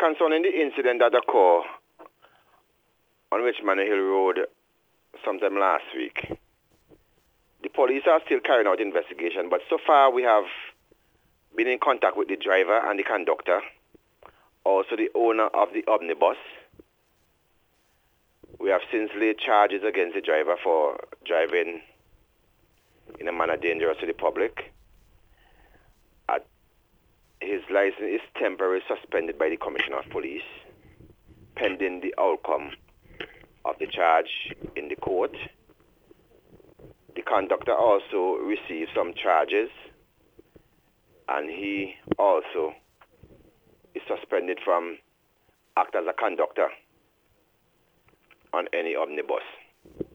Concerning the incident that occurred on Richmond Hill Road sometime last week, the police are still carrying out investigation, but so far we have been in contact with the driver and the conductor, also the owner of the omnibus. We have since laid charges against the driver for driving in a manner dangerous to the public. His license is temporarily suspended by the Commissioner of Police, pending the outcome of the charge in the court. The conductor also received some charges, and he also is suspended from act as a conductor on any omnibus.